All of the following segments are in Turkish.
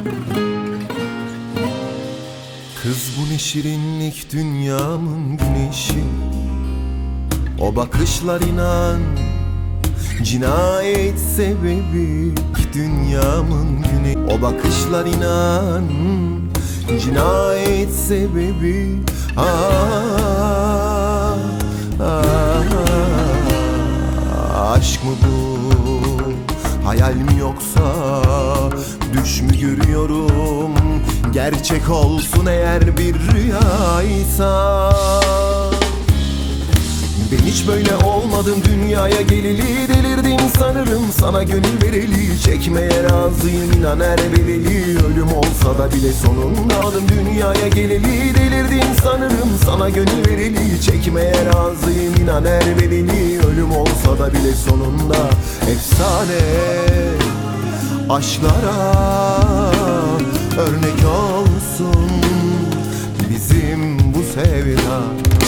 Kız bu ne şirinlik, dünyamın güneşi. O bakışlar inan cinayet sebebi, dünyamın güneşi. O bakışlar inan cinayet sebebi. Aşk mı bu, hayal mi yoksa düş mü görüyorum? Gerçek olsun eğer bir rüyaysa. Ben hiç böyle olmadım, dünyaya geleli delirdim sanırım. Sana gönül vereli, çekmeye razıyım inan her bedeli. Ölüm olsa da bile sonunda aldım, dünyaya geleli delirdim sanırım. Sana gönül vereli, çekmeye razıyım inan her bedeli. Ölüm olsa da bile sonunda efsane aşklara örnek olsun bizim bu sevda.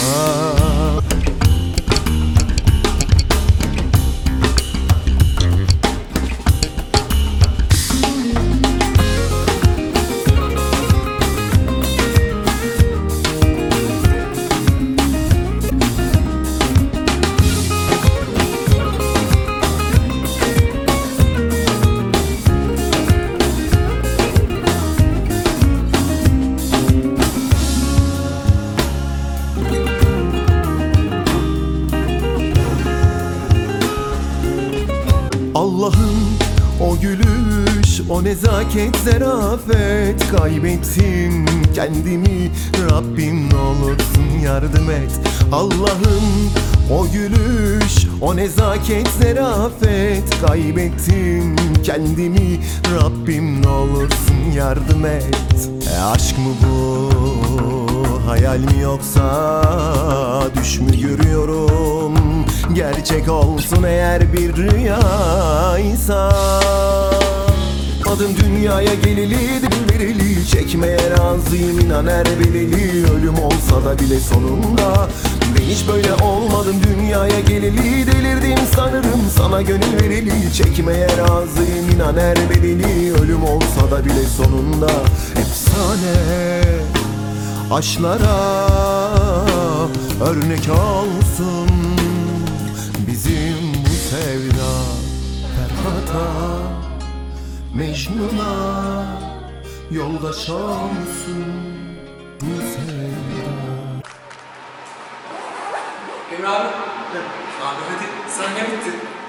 Allah'ım o gülüş, o nezaket, zarafet. Kaybettim kendimi, Rabbim ne olursun yardım et. Allah'ım o gülüş, o nezaket, zarafet. Kaybettim kendimi, Rabbim ne olursun yardım et. Aşk mı bu, hayal mi yoksa düş mü görüyorum? Gerçek olsun eğer bir rüyaysa. Adım dünyaya geleli vereli, çekmeye razıyım inan her bedeli. Ölüm olsa da bile sonunda. Ben hiç böyle olmadım, dünyaya geleli delirdim sanırım. Sana gönül vereli, çekmeye razıyım inan her bedeli. Ölüm olsa da bile sonunda efsane aşklara örnek olsun bizim bu sevda. Ferhat'a, Mecnun'a yoldaş olsun bu sevda. Emre abi. Abi hadi sahne bitti.